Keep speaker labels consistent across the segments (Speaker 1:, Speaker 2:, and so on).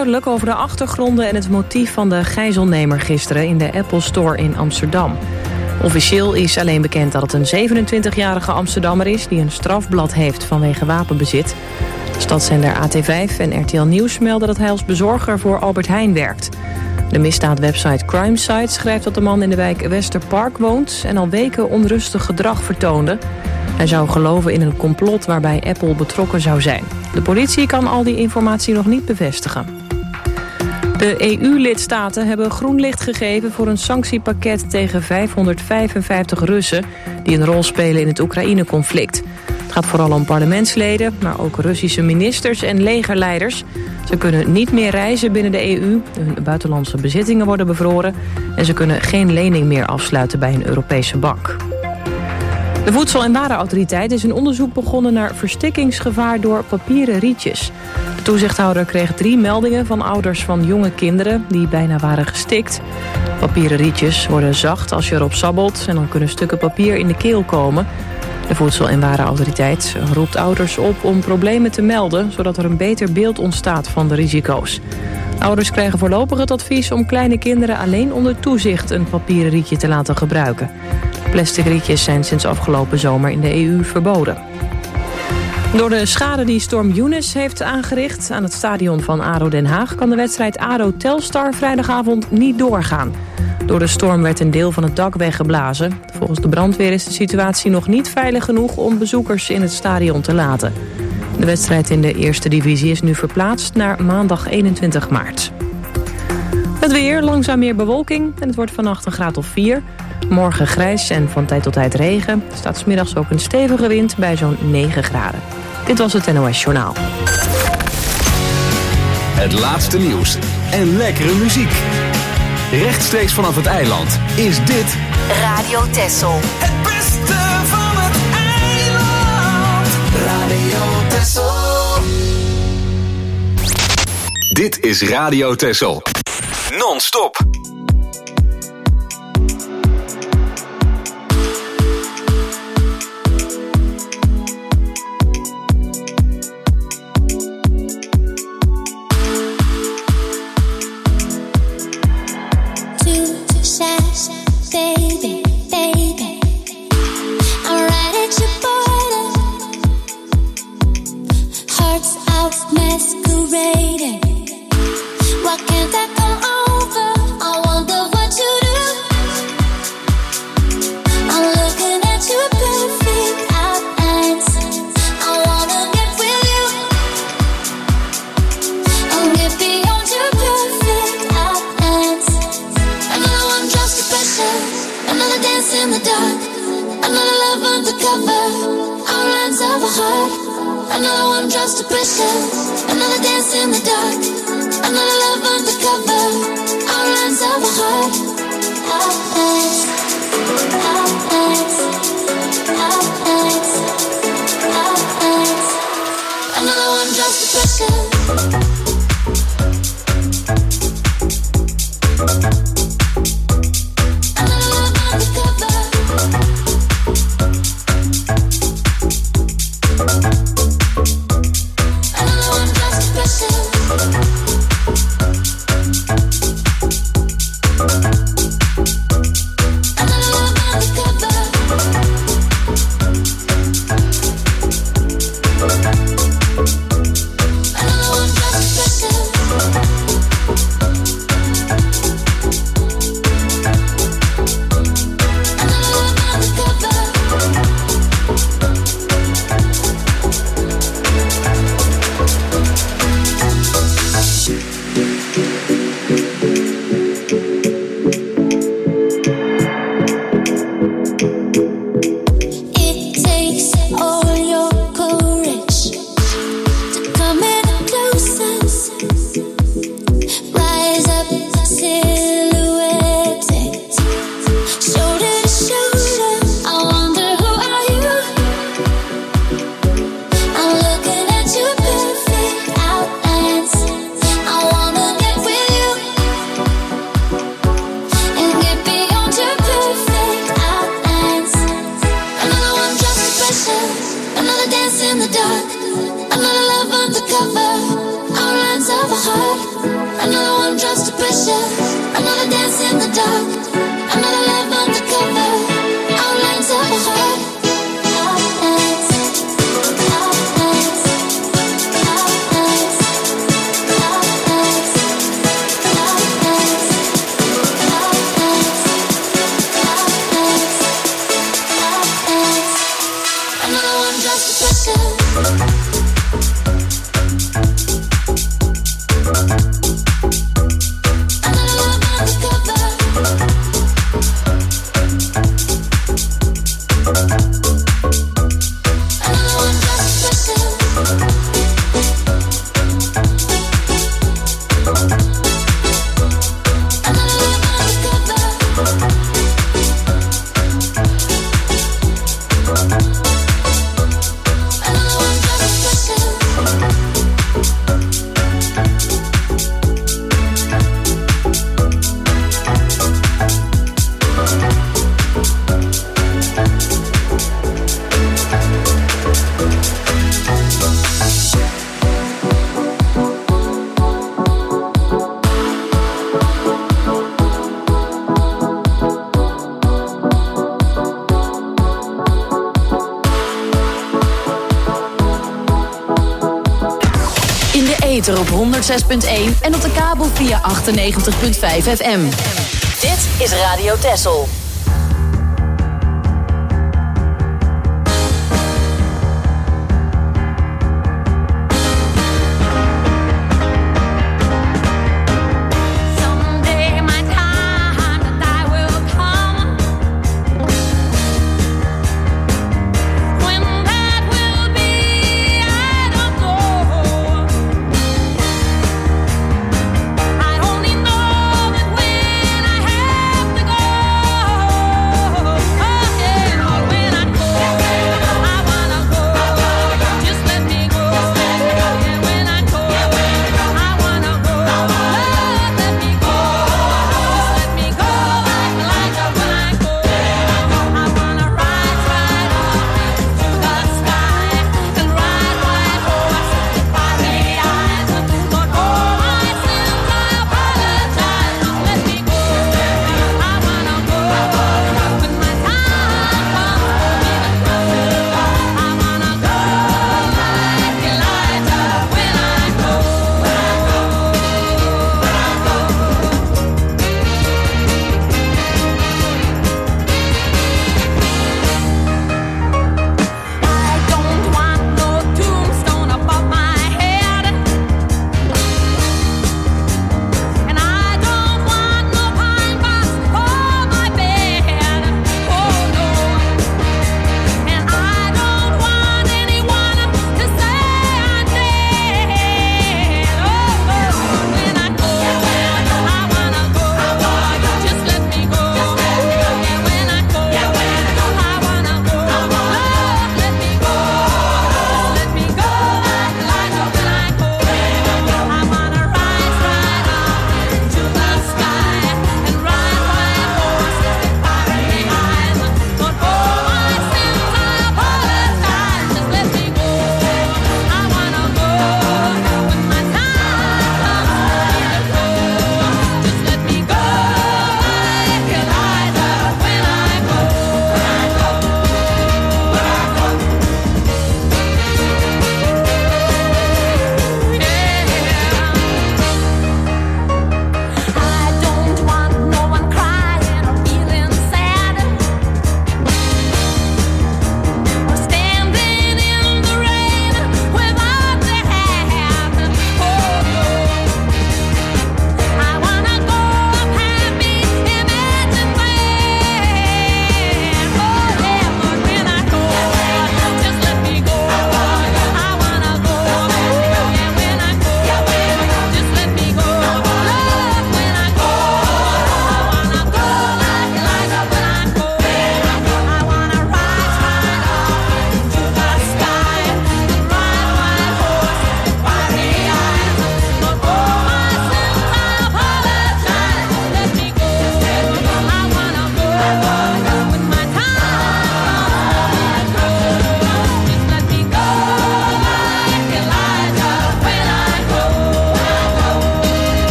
Speaker 1: duidelijk over de achtergronden en het motief van de gijzelnemer gisteren in de Apple Store in Amsterdam. Officieel is alleen bekend dat het een 27-jarige Amsterdammer is die een strafblad heeft vanwege wapenbezit. Stadszender AT5 en RTL Nieuws melden dat hij als bezorger voor Albert Heijn werkt. De misdaadwebsite Crimesite schrijft dat de man in de wijk Westerpark woont en al weken onrustig gedrag vertoonde. Hij zou geloven in een complot waarbij Apple betrokken zou zijn. De politie kan al die informatie nog niet bevestigen. De EU-lidstaten hebben groen licht gegeven voor een sanctiepakket tegen 555 Russen die een rol spelen in het Oekraïne-conflict. Het gaat vooral om parlementsleden, maar ook Russische ministers en legerleiders. Ze kunnen niet meer reizen binnen de EU, hun buitenlandse bezittingen worden bevroren en ze kunnen geen lening meer afsluiten bij een Europese bank. De Voedsel- en Warenautoriteit is een onderzoek begonnen naar verstikkingsgevaar door papieren rietjes. De toezichthouder kreeg 3 meldingen van ouders van jonge kinderen die bijna waren gestikt. Papieren rietjes worden zacht als je erop sabbelt en dan kunnen stukken papier in de keel komen. De Voedsel- en Warenautoriteit roept ouders op om problemen te melden, zodat er een beter beeld ontstaat van de risico's. Ouders krijgen voorlopig het advies om kleine kinderen alleen onder toezicht een papieren rietje te laten gebruiken. Plastic rietjes zijn sinds afgelopen zomer in de EU verboden. Door de schade die storm Eunice heeft aangericht aan het stadion van ADO Den Haag kan de wedstrijd ADO-Telstar vrijdagavond niet doorgaan. Door de storm werd een deel van het dak weggeblazen. Volgens de brandweer is de situatie nog niet veilig genoeg om bezoekers in het stadion te laten. De wedstrijd in de eerste divisie is nu verplaatst naar maandag 21 maart. Het weer, langzaam meer bewolking en het wordt vannacht een graad of 4. Morgen grijs en van tijd tot tijd regen. Er staat 's middags ook een stevige wind bij zo'n 9 graden. Dit was het NOS Journaal.
Speaker 2: Het laatste nieuws en lekkere muziek. Rechtstreeks vanaf het eiland is dit
Speaker 3: Radio Texel.
Speaker 4: Het beste van het eiland. Radio Texel.
Speaker 2: Dit is Radio Texel. Non-stop.
Speaker 5: Baby, baby, I'm right at your border. Hearts out masquerading. Why can't that come over? I wonder what you do. I'm looking at your perfect outlines. I wanna get with you. I'll get beyond your perfect outlines. Another one drops the pressure. Another dance in the dark. Another love undercover. Outlines of a heart. Another one drops the pressure. Another dance in the dark. Another love undercover. Outlines of a heart. Outlines. Outlines. Outlines. Outlines. Another one drops the pressure. pressure. Another dance in the dark. Another love undercover. Outlines of a heart. Outlines. Outlines. Outlines. Outlines. Outlines. Outlines. Outlines. Another one drops the pressure.
Speaker 3: Op 106.1 en op de kabel via 98.5 FM. Dit is Radio Texel.
Speaker 6: I only know that when I have to go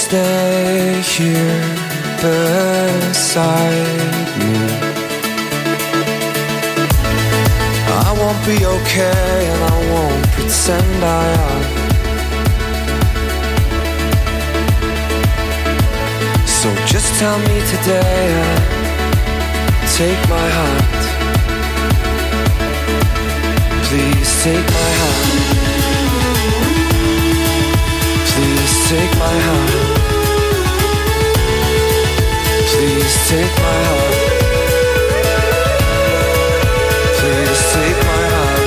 Speaker 6: stay here beside me. I won't be okay and I won't pretend I am. So just tell me today and take my hand. Please take my hand. Please take my hand. Please take my hand. Please take my hand.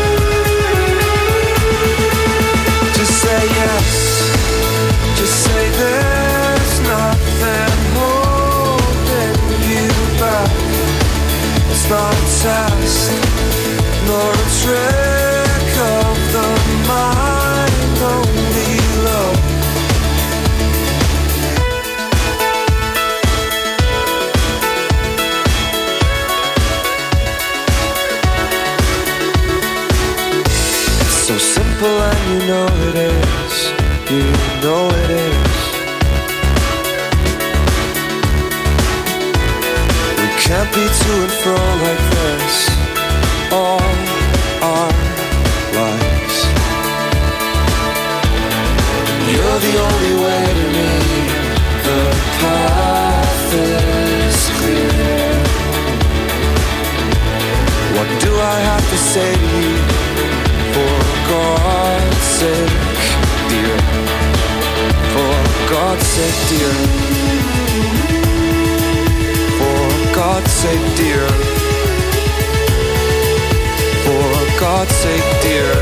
Speaker 6: Just say yes. Just say there's nothing holding you back. It's not a test, nor a trick of the mind, only love. So simple and you know it is. You know it is. We can't be to and fro like this all our lives. You're the only way to me. The path is clear. What do I have to say to you? For God's sake, dear. For God's sake, dear. For God's sake, dear. For God's sake, dear.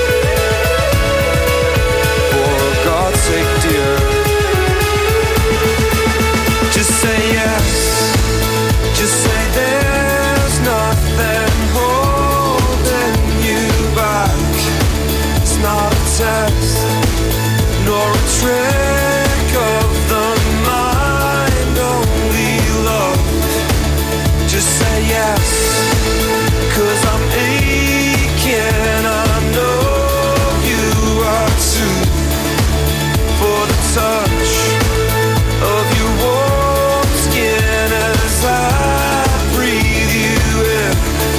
Speaker 6: For God's sake, dear. Just say yes. Just say there's nothing holding you back. It's not a test, nor a trick of the mind, only love. Just say yes, 'cause I'm aching, I know you are too. For the touch of your warm skin as I breathe you in.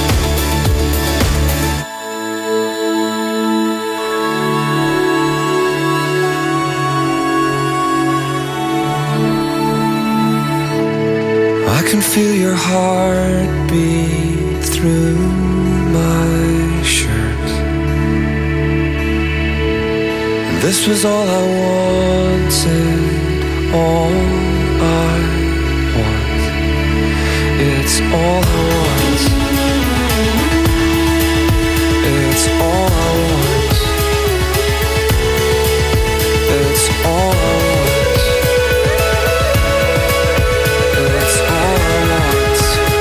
Speaker 6: I can feel your heartbeat through my shirt. And this was all I wanted, all I want. It's all I want. It's all I want. It's all I want. It's all I want.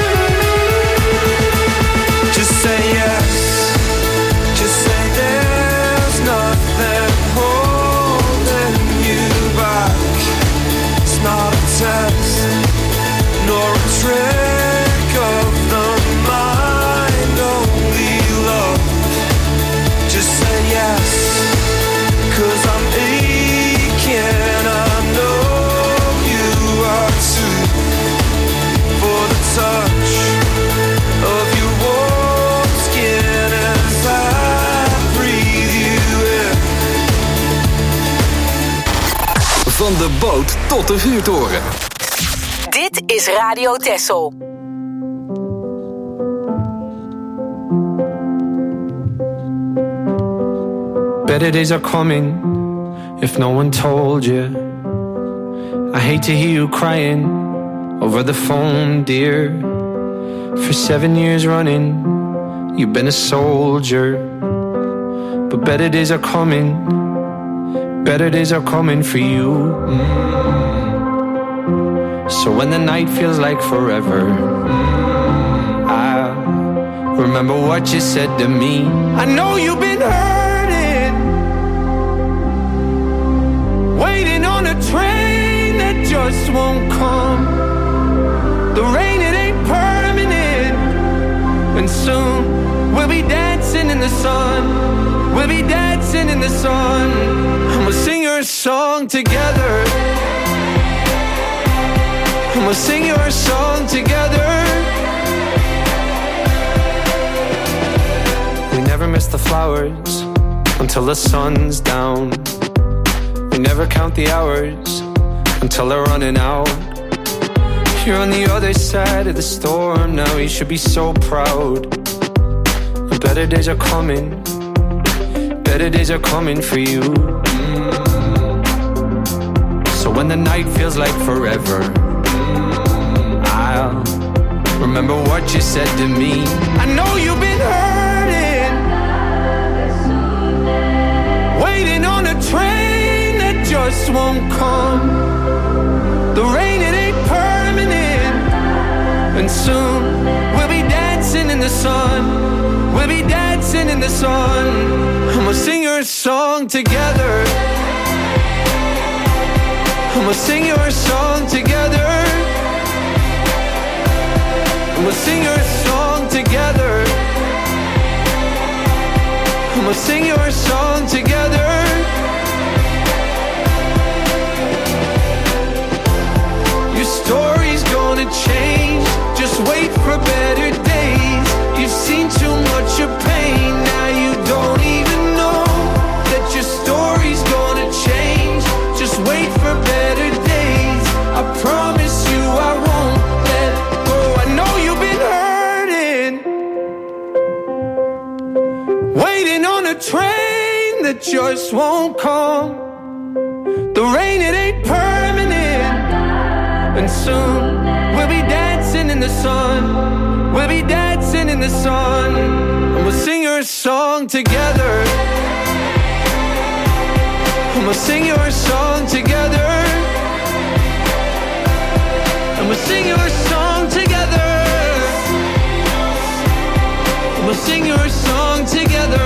Speaker 6: Just say yes. Just say there's nothing holding you back. It's not a test, nor a trick of the mind, only love. Just say yes, 'cause I'm aching, I know you are too. For the touch of your warm skin as I breathe you in.
Speaker 2: Van de boot tot de vuurtoren.
Speaker 3: Dit is Radio Texel.
Speaker 7: Better days are coming if no one told you. I hate to hear you crying over the phone, dear. For 7 years running, you've been a soldier. But better days are coming. Better days are coming for you. So when the night feels like forever, I remember what you said to me. I know you've been hurting, waiting on a train that just won't come. The rain, it ain't permanent, and soon we'll be dancing in the sun. We'll be dancing in the sun, and we'll sing your song together. we'll sing your song together. We never miss the flowers until the sun's down. We never count the hours until they're running out. You're on the other side of the storm now, you should be so proud. Better days are coming, better days are coming for you. So when the night feels like forever, I'll remember what you said to me. I know you've been hurting, waiting on a train that just won't come. The rain, it ain't permanent, and soon we'll be dancing in the sun. We'll be dancing in the sun, and we'll sing your song together. And we'll sing your song together. And we'll sing your song together. And we'll sing your song together. Your story's gonna change. Just wait for better days. You've seen too much of pain. Now you don't even know that your story's gonna change. Just wait for better days. I promise you I won't let go. I know you've been hurting, waiting on a train that just won't come. The rain, it ain't permanent, and soon we'll be dancing in the sun. We'll be dancing in the sun, and we'll sing your song together. And we'll sing your song together. And we'll sing your song together. And we'll sing your song together.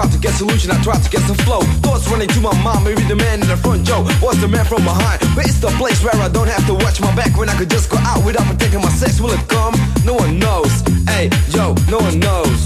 Speaker 6: try to get solution, I try to get some flow. Thoughts running to my mind, maybe the man in the front, Joe was the man from behind. But it's the place where I don't have to watch my back, when I could just go out without protecting my sex. Will it come? No one knows. Hey, yo, no one knows.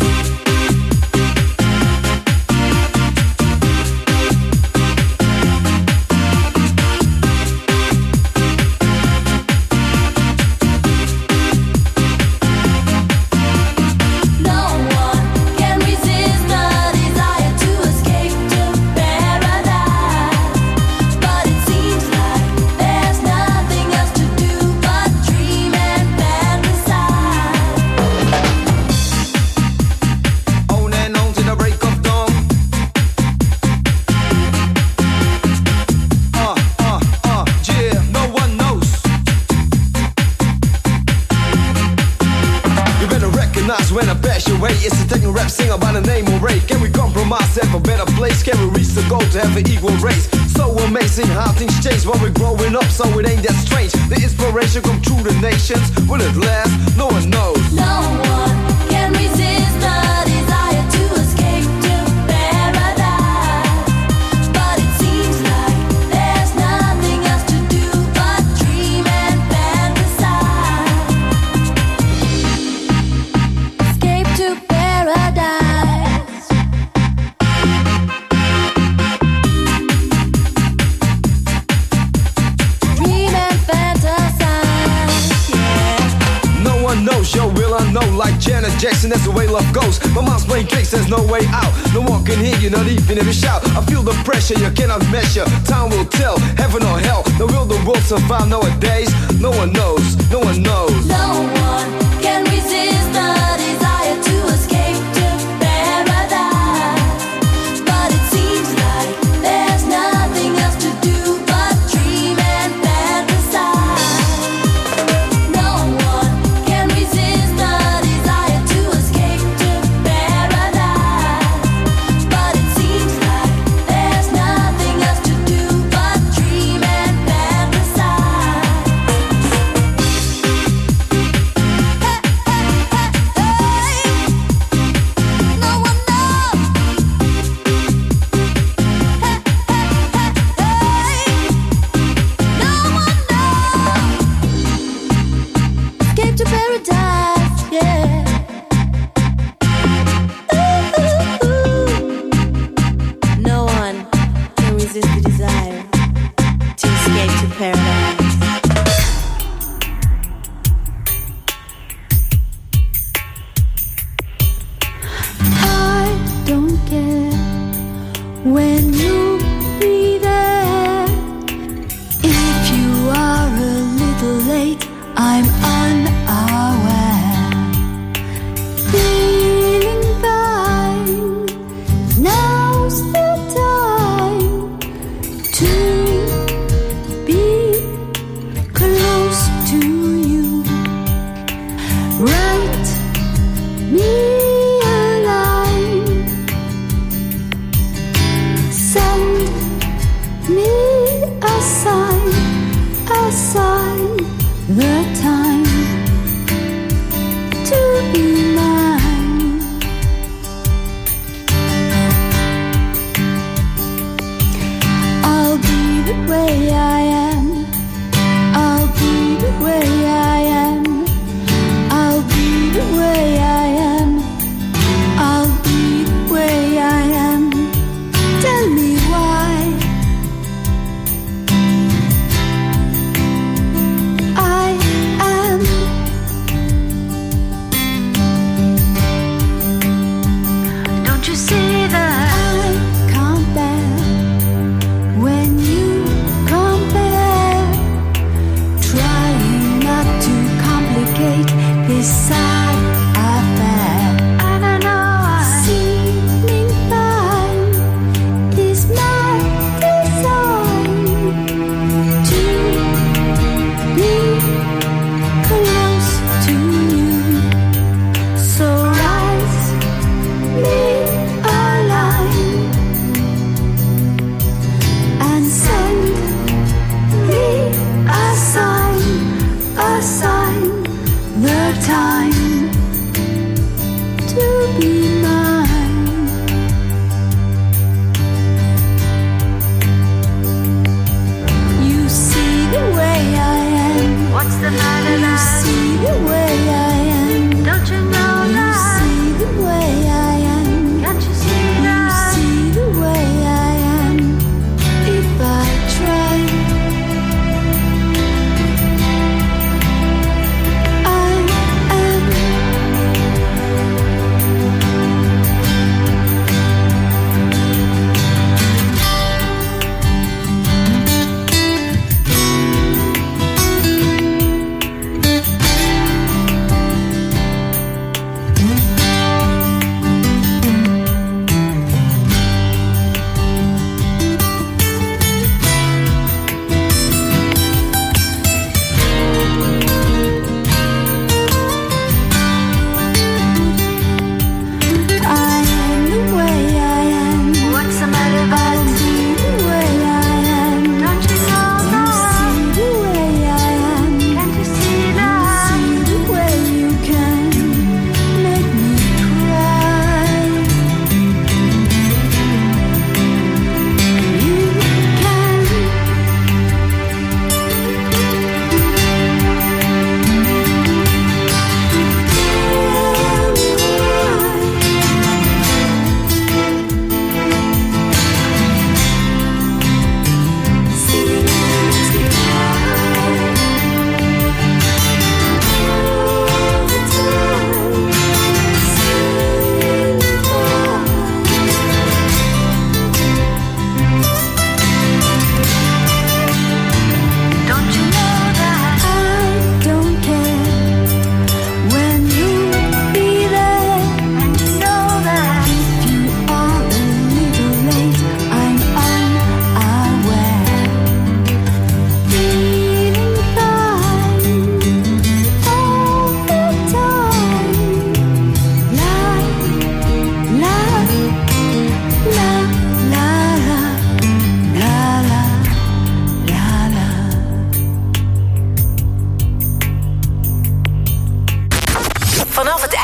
Speaker 6: When I pass your way, it's a taking rap singer by the name of Ray. Can we compromise, have a better place? Can we reach the goal to have an equal race? So amazing how things change when we're growing up, so it ain't that strange. The inspiration come through the nations. Will it last? No one knows. No one can resist the desire to escape to paradise. But it seems like there's nothing else to do but dream and fantasize. Escape to paradise. Dream and fantasize, yeah. No one knows, yo, will I know? Like Janet Jackson, that's the way love goes. My mom's playing cakes, there's no way out. No one can hear you, not even if you shout. I feel the pressure, you cannot measure. Time will tell, heaven or hell. Now will the world survive nowadays? No one knows, no one knows. No one can resist the desire to escape to paradise. But it seems like there's nothing else to do but dream and fantasize. No one can resist the desire to escape to paradise. But it seems like there's nothing else to do but dream and fantasize. No one knows. No one knows. Escape to paradise, yeah. No one can resist the desire to escape to paradise. I don't care when you'll be there. If you are a little late, I'm unaware. Feeling fine, now's the time to be close to you. Write me a line, send me a sign, the time to be mine. I'll be the way I am. I'll be the way I am. I'll be the way I am. I'll be the way I am. Tell me why. I am. Don't you see that I can't bear when you compare trying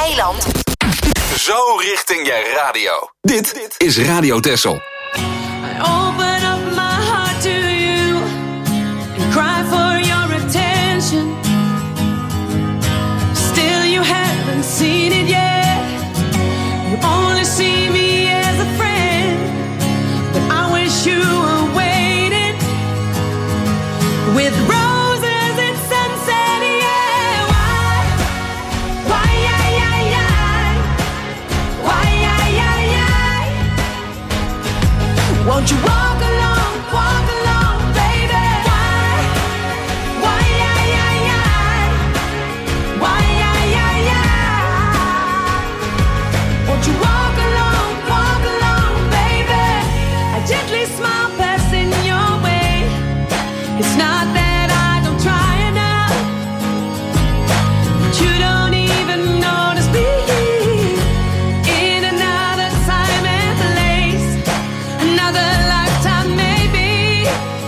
Speaker 3: eiland.
Speaker 2: Zo richting je radio. Dit is Radio Texel.
Speaker 8: I open up my heart to you and cry for your attention. Still you haven't seen it yet. You only see me as a friend, but I wish you were waiting with roses and sunset. Yeah, why, yeah, yeah, yeah. Why, yeah, yeah, yeah. Won't you walk along, baby? Why, yeah, yeah, yeah. Why, yeah, yeah, yeah. Won't you walk along, baby? I gently smile passing your way. It's not that I don't try enough, but you don't even notice me. In another time and place, another lifetime maybe,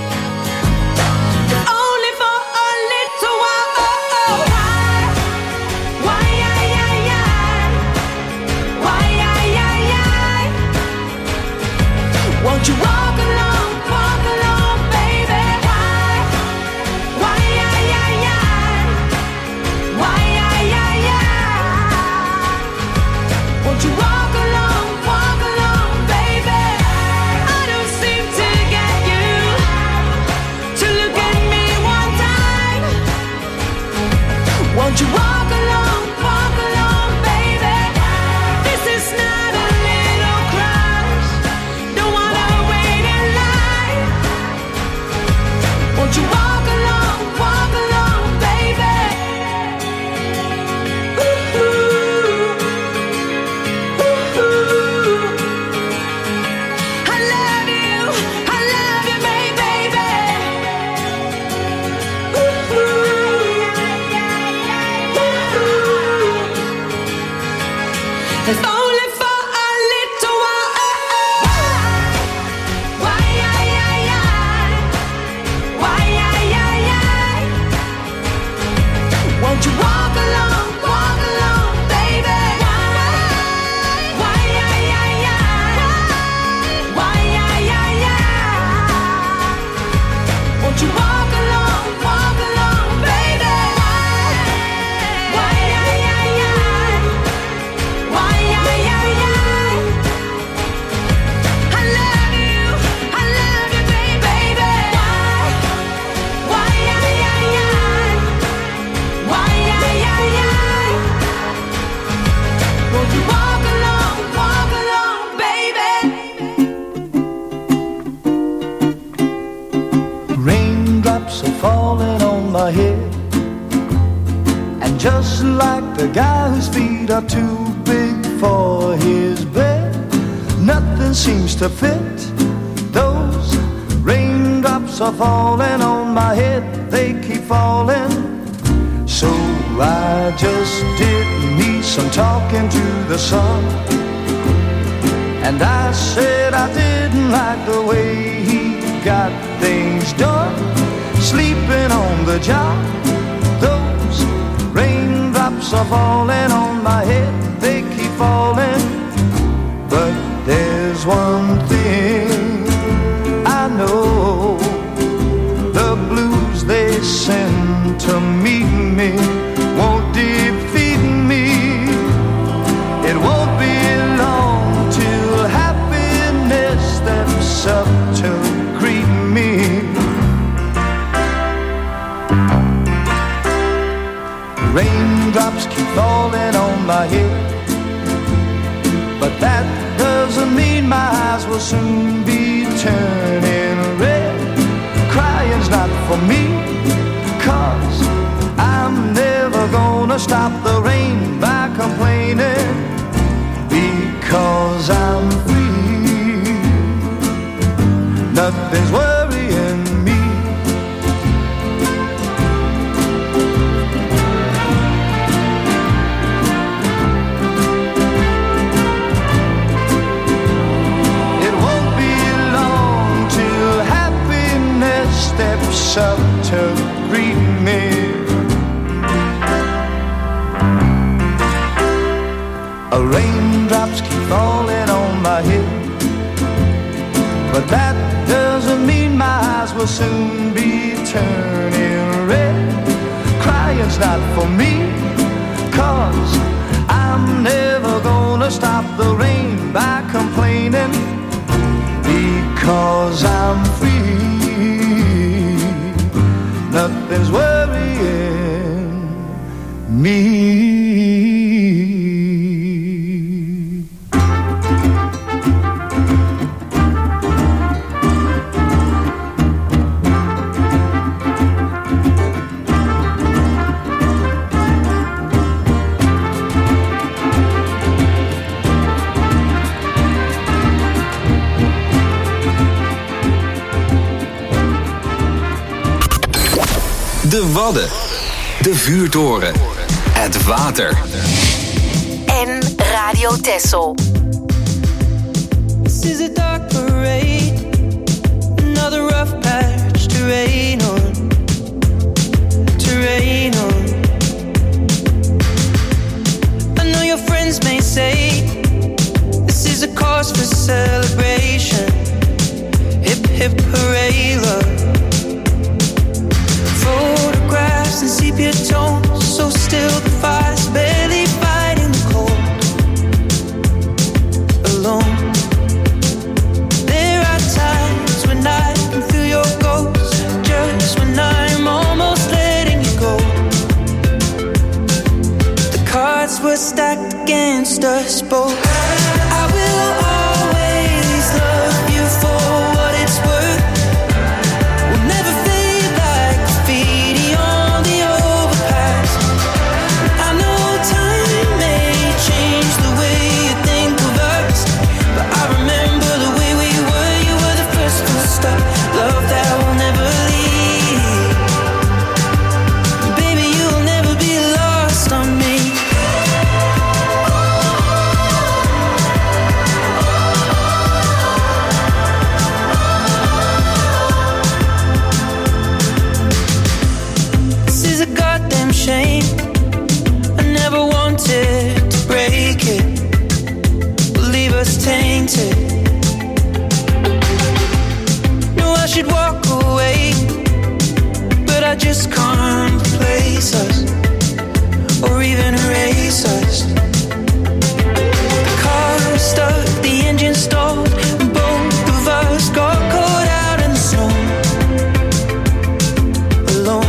Speaker 8: if only for a little while. Why, yeah, yeah, yeah. Why, yeah, yeah, yeah. Won't you walk along, baby? Why, yeah, yeah, yeah. Why, yeah, yeah, yeah. Won't you walk along, baby? I don't seem to get you to look at me one time. Won't you walk along, baby? This is not a little crush. Don't wanna wait in line. Won't you walk along, baby? Ooh, ooh, ooh. I love you, baby. Ooh, if only for a little while. Why, yeah, yeah, yeah. Why, yeah, yeah, yeah. Won't you walk along, baby? Why, yeah, yeah, yeah. Why, yeah, yeah, yeah. Won't you walk along, baby? Why, yeah, yeah, yeah. Why, yeah, yeah, yeah. I love you, baby. Why, yeah, yeah, yeah. Why, yeah, yeah, yeah. Won't you walk along, baby?
Speaker 9: Raindrops are falling on my head, and just like the guy whose feet are too big for his bed, nothing seems to fit. Those raindrops are falling on my head, they keep falling. So I just did me some talking to the sun, and I said I didn't like the way he got things done, sleeping on the job. Those raindrops are falling on my head, they keep falling. But there's one thing I know, the blues they send to meet me won't defeat me. It won't be long till happiness steps up to greet me. Raindrops keep falling on my head, but that doesn't mean my eyes will soon be turning red. Crying's not for me, 'cause I'm never gonna stop the rain by complaining, because I'm free. Nothing's worrying me. It won't be long till happiness steps up to greet me. Raindrops keep falling on my head, but that doesn't mean my eyes will soon be turning red. Crying's not for me, 'cause I'm never gonna stop the rain by complaining, because I'm free. Nothing's worrying me.
Speaker 2: De Wadden, de vuurtoren, het water.
Speaker 3: En Radio Texel.
Speaker 8: This is a dark parade, another rough patch to rain on, to rain on. I know your friends may say this is a cause for celebration. Hip hip hooray, love. Photographs and sepia tones, so still the fire's barely fighting the cold. Alone, there are times when I can feel your ghost, just when I'm almost letting you go. The cards were stacked against us both. I will always love you for what it's worth. We'll never fade like graffiti on the overpass. I know time may change the way you think of us, but I remember the way we were. You were the first to stop. Love that will never leave. Baby, you'll never be lost on me. This is a goddamn shame. I never wanted to break it, leave us tainted. No, I should walk away, but I just can't replace us or even erase us. The car stuck, the engine stalled, and both of us got caught out in the snow. Alone.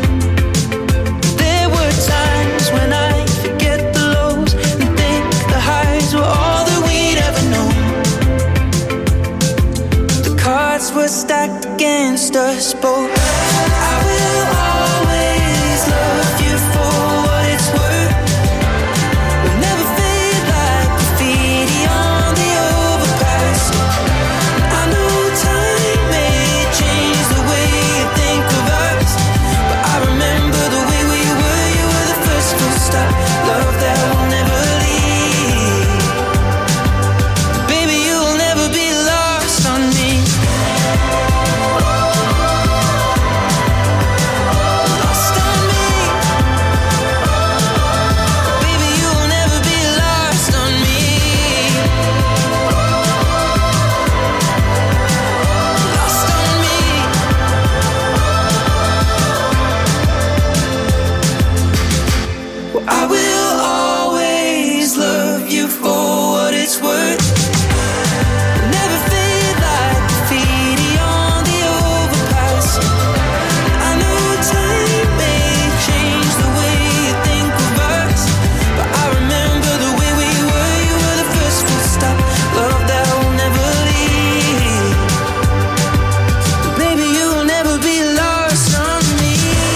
Speaker 8: There were times when I forget the lows and think the highs were all that we'd ever known. The cards were stacked against us both. I will always love you for what it's worth. We'll never fade like graffiti on the overpass. I know time may change the way you think of us, but I remember the way we were. You were the first to stop. Love that will never leave. Baby, you'll never be lost on me. Lost on me. Baby, you'll never be lost on me. Lost on me. Well, I will always love you for what it's worth. Never fade like graffiti on the overpass. I know time may change the way you think of us, but I remember the way we were. You were the first full stop. Love that will never leave. Baby, you'll never be lost on me.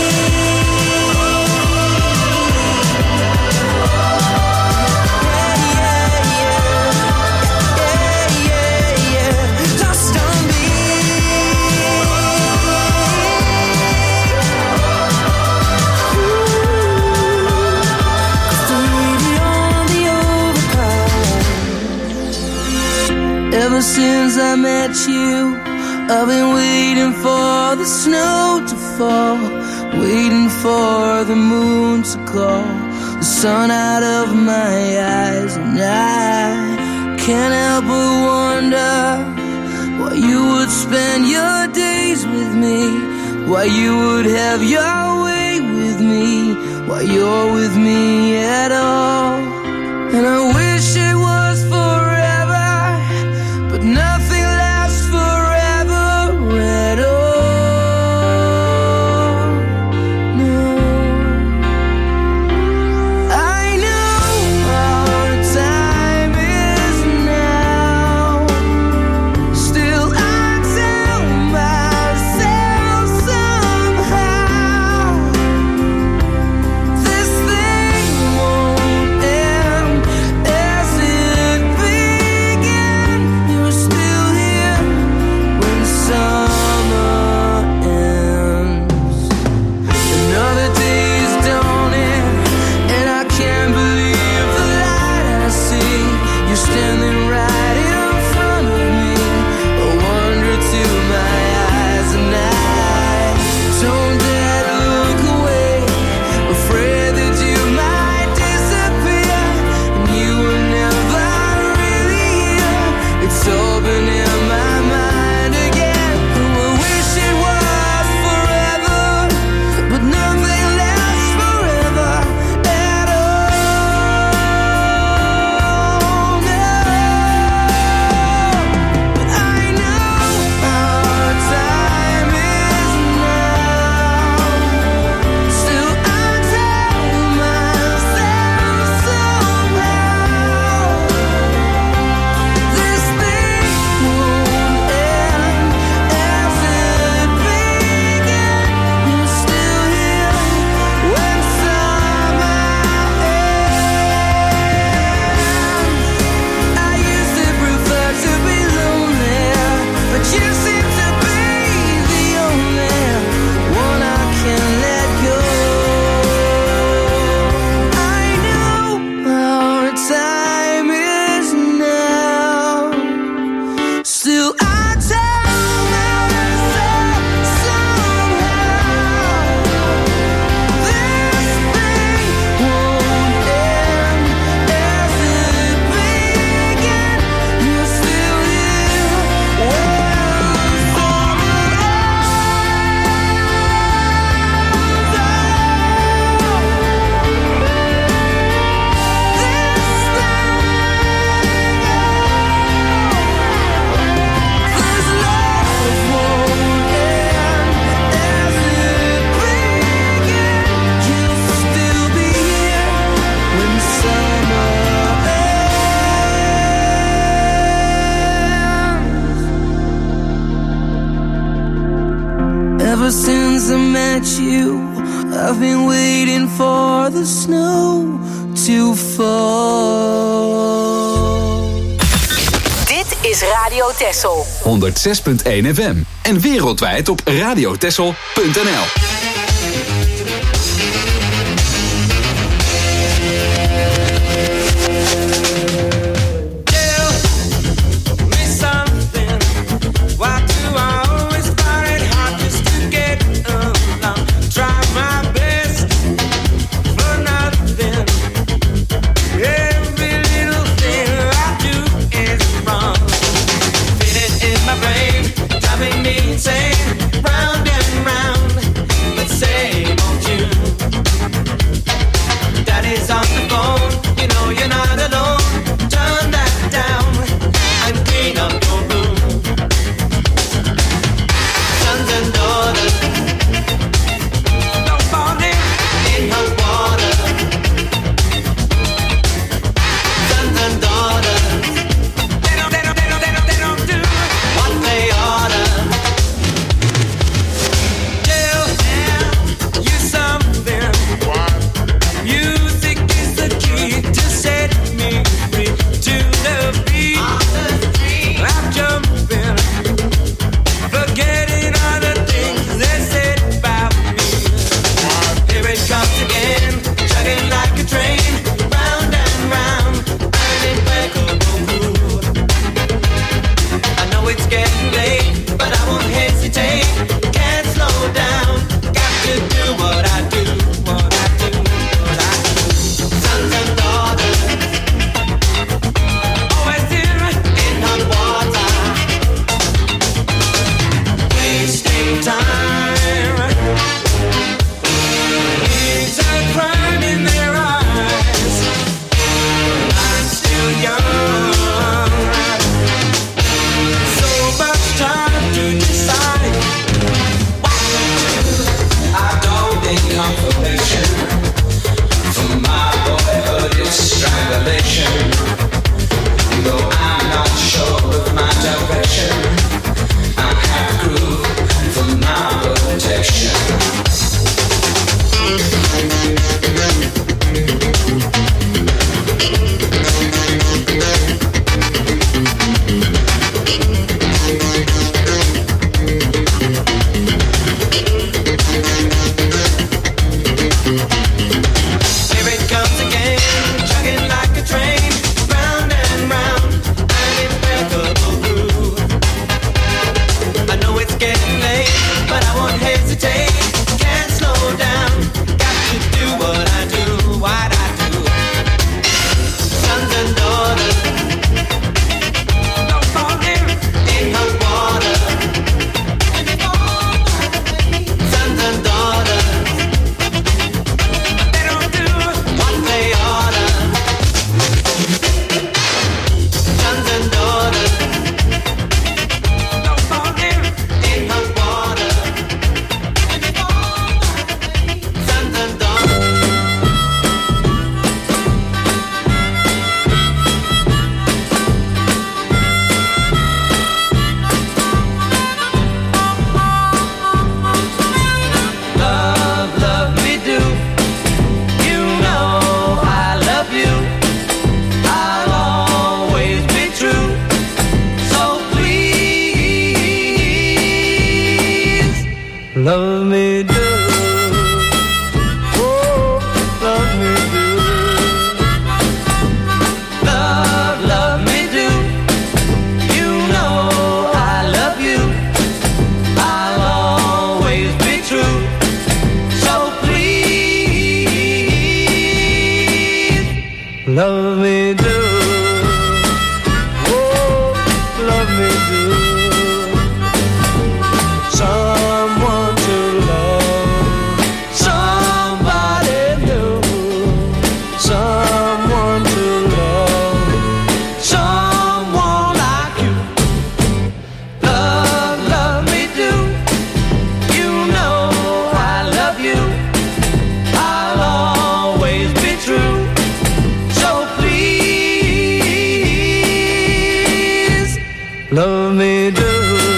Speaker 8: Lost on me. Graffiti on the overpass. Ever since I met you, I've been waiting for the snow to fall, waiting for the moon to call,
Speaker 10: the sun out of my eyes, and I can't help but wonder why you would spend your days with me, why you would have your way with me, why you're with me at all. And I wish it was forever, but nothing lasts forever at all. No, I know our time is now. Still I tell myself somehow this thing won't end as it began. You're still here when summer ends. Another day is dawning, and I can't believe the light I see. You're standing right in front of me, a wonder to my eyes, and I don't dare to look away, afraid that you might disappear, and you were never really here. It's all been in my mind again. Oh, I wish it was forever, but nothing lasts forever at all. No, but I know our time is now. Still I tell myself somehow this thing won't end as it began. You're still here when summer ends. I used to prefer to be lonely, but you seem to be the only one I can let go. I know our time is now. Still I tell myself somehow this thing won't end as it began. You're still here when summer ever since I met you, I've been waiting for the snow to fall.
Speaker 3: Dit is Radio Texel.
Speaker 2: 106.1 FM. En wereldwijd op radiotexel.nl.
Speaker 4: Round and round, but say, won't you? Daddy's on the phone.
Speaker 10: Love me do, oh, love me do. Love me do. You know I love you. I'll always be true. So please, love me do. Oh, love me do. Someone to love, somebody new. Someone to love, someone like you. Love me do. You know I love you. I'll always be true. So please, love me do.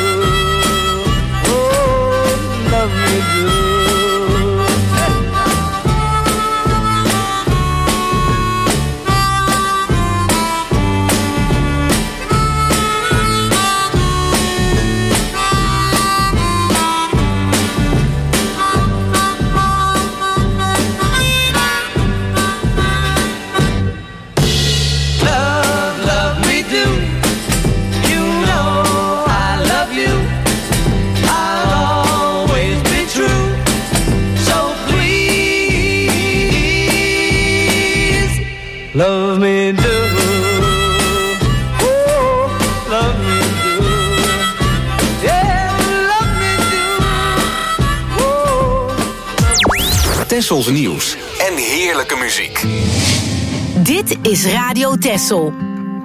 Speaker 10: Love me do, oh, love me do, yeah, love me do, oh.
Speaker 2: Tessels nieuws en heerlijke muziek.
Speaker 3: Dit is Radio Tessel.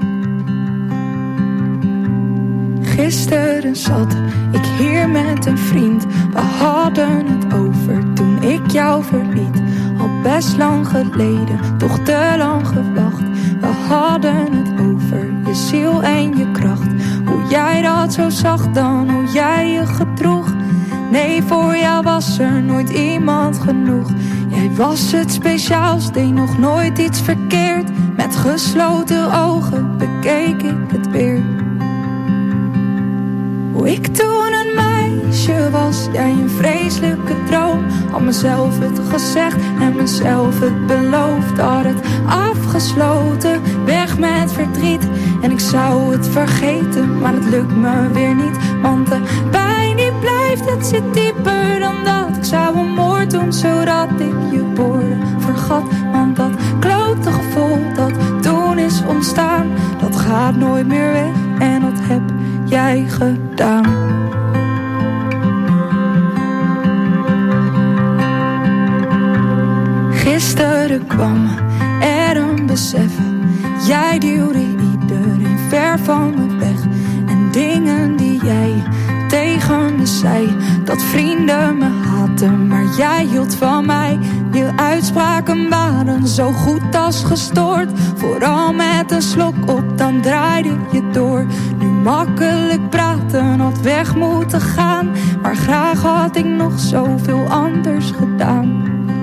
Speaker 11: Gisteren zat ik hier met een vriend. We hadden het over toen ik jou verliet. Al best lang geleden, toch te lang gewacht. We hadden het over je ziel en je kracht. Hoe jij dat zo zag dan, hoe jij je gedroeg. Nee, voor jou was er nooit iemand genoeg. Jij was het speciaals, deed nog nooit iets verkeerd. Met gesloten ogen bekeek ik het weer. Hoe ik toen een meisje was, jij een vreselijke droom. Had mezelf het gezegd en mezelf het beloofd. Had het afgesloten, weg met verdriet. En ik zou het vergeten, maar het lukt me weer niet. Want de pijn die blijft, het zit dieper dan dat. Ik zou een moord doen, zodat ik je woorden vergat. Want dat klote gevoel dat toen is ontstaan, dat gaat nooit meer weg en dat heb jij gedaan. Gisteren kwam er een besef. Jij duwde iedereen ver van me weg. En dingen die jij tegen me zei, dat vrienden me haat praten, maar jij hield van mij. Je uitspraken waren zo goed als gestoord. Vooral met een slok op, dan draaide je door. Nu makkelijk praten, had weg moeten gaan. Maar graag had ik nog zoveel anders gedaan.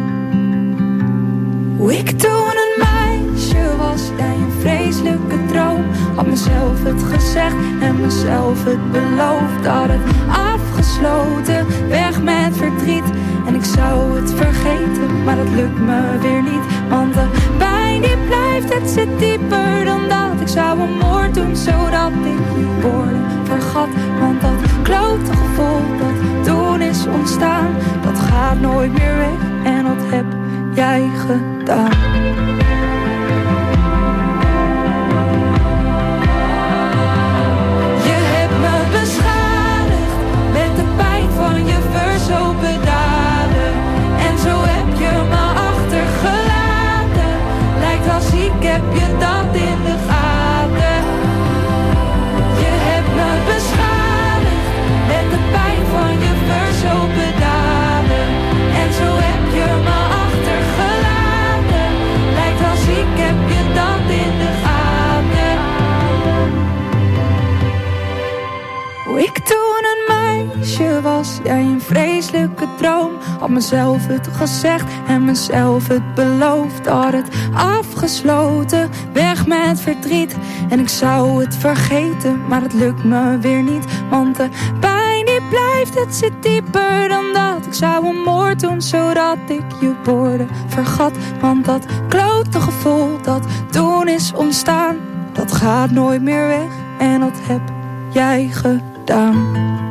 Speaker 11: Hoe ik toen een meisje was, jij een vreselijke droom. Had mezelf het gezegd en mezelf het beloofd. Had het afgesloten, weg met verdriet. En ik zou het vergeten, maar dat lukt me weer niet. Want de pijn die blijft, het zit dieper dan dat. Ik zou een moord doen, zodat ik je woorden vergat. Want dat klote gevoel dat toen is ontstaan, dat gaat nooit meer weg. En dat heb jij gedaan. Je hebt me beschadigd met de pijn van je verzopen daden. En zo heb je me achtergelaten. Lijkt als ik heb je dat in de gaten. Je hebt me beschadigd met de pijn van je verzopen daden. En zo heb je me achtergelaten. Lijkt als ik heb je dat in de gaten. Hoe ik toen een meisje was, jij een vreselijke droom. Had mezelf het gezegd en mezelf het beloofd. Had het afgesloten, weg met verdriet. En ik zou het vergeten, maar het lukt me weer niet. Want de pijn die blijft, het zit dieper dan dat. Ik zou een moord doen, zodat ik je woorden vergat. Want dat klote gevoel dat toen is ontstaan, dat gaat nooit meer weg. En dat heb jij gedaan.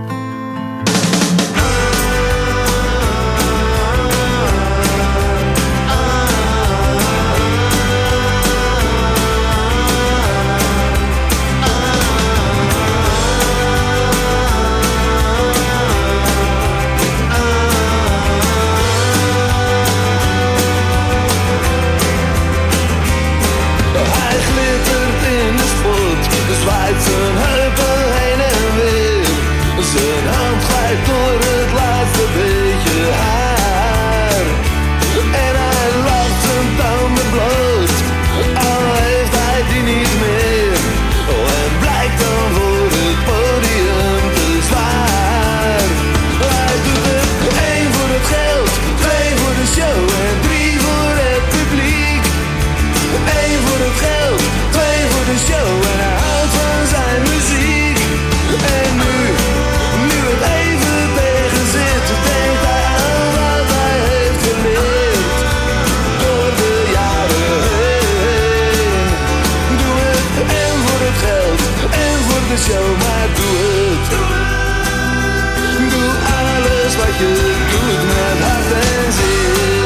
Speaker 6: Zwaait zijn heupen heen en weer. Zijn hand glijdt door het laatste beetje haar. En hij lacht zijn tanden bloot, al heeft hij die niet meer. Oh, en blijkt dan voor het podium te zwaar. Hij doet het 1 voor het geld, 2 voor de show en 3 voor het publiek. 1 voor het geld, 2 voor de show en hij houdt van zijn muziek. En nu het even tegen zit, denkt hij aan wat hij heeft geleerd door de jaren heen. Doe het en voor het geld en voor de show, maar doe het. Doe alles wat je doet met hart en ziel.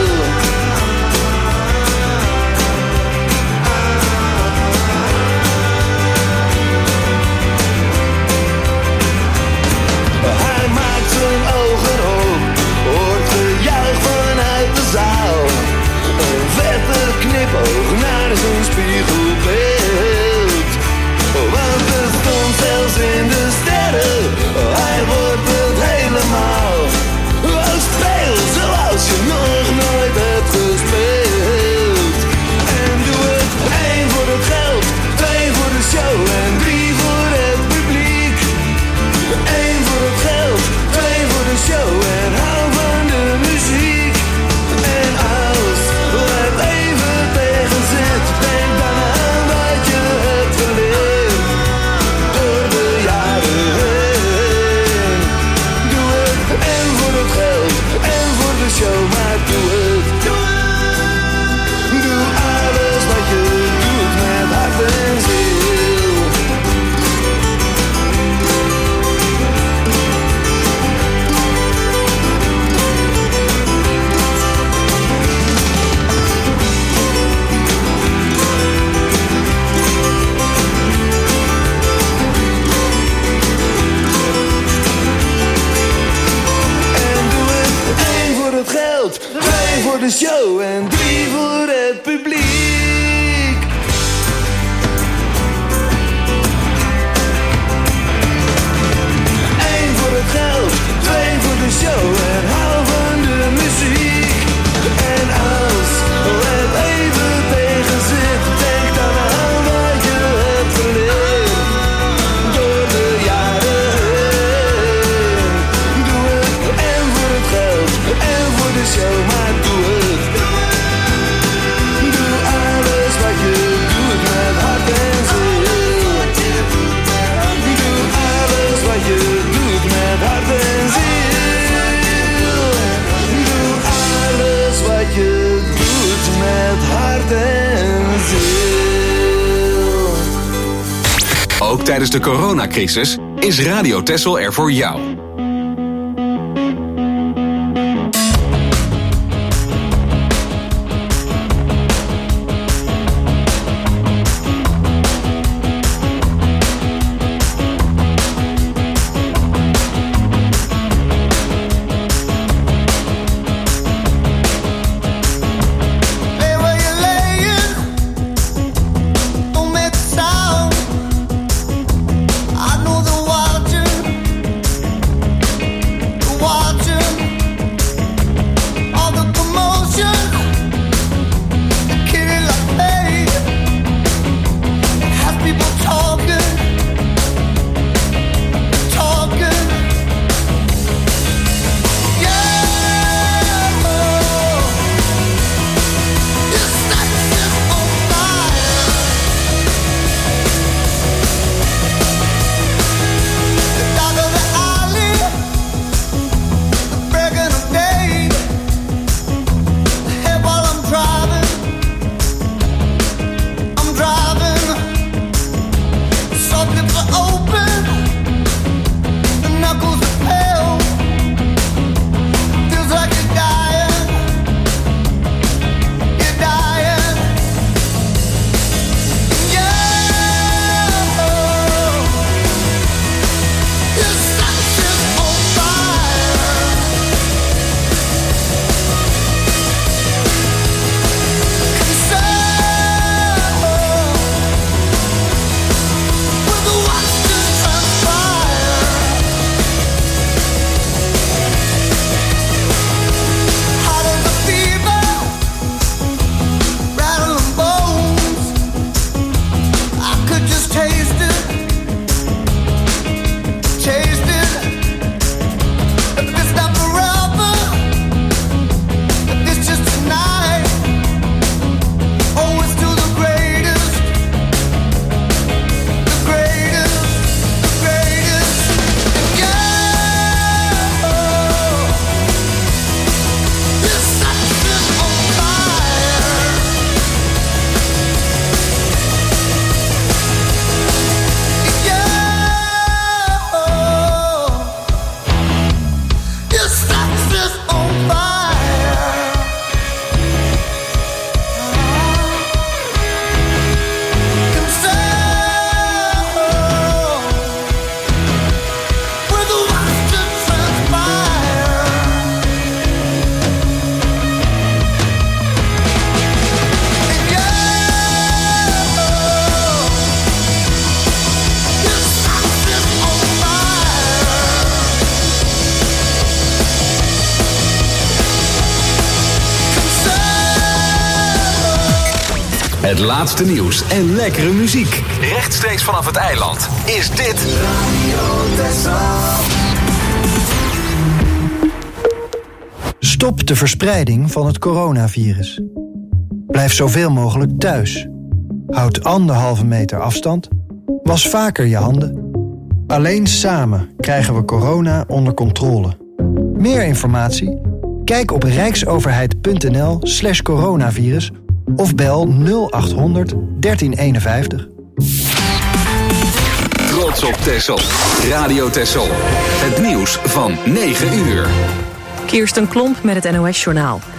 Speaker 6: Hij maakt zijn ogen op, hoort gejuich vanuit de zaal. Een vette knipoog naar zijn spiegelbeeld. Want het stond zelfs in de sterren, hij wordt het helemaal. Oh, speel zoals je nog nooit hebt gespeeld. En doe het 1 voor het geld, 2 voor de show en 3 voor het publiek. 1 voor het geld, 2 voor de show en hou van de muziek. En als het even tegen zit, denk dan aan wat je hebt geleerd door de jaren heen. Doe het en voor het geld en voor de show, maar doe het. Doe alles wat je doet met hart en ziel. Het geld, 2 voor de show en 3 voor het publiek. 1 voor het geld, 2 voor de show en hou van de
Speaker 2: tijdens de coronacrisis is Radio Texel er voor jou. Het laatste nieuws en lekkere muziek. Rechtstreeks vanaf het eiland is dit Radio Texel.
Speaker 12: Stop de verspreiding van het coronavirus. Blijf zoveel mogelijk thuis. Houd 1,5 meter afstand. Was vaker je handen. Alleen samen krijgen we corona onder controle. Meer informatie? Kijk op rijksoverheid.nl/coronavirus of bel 0800 1351.
Speaker 2: Trots op Texel. Radio Texel. Het nieuws van 9 uur.
Speaker 1: Kirsten Klomp met het NOS-journaal.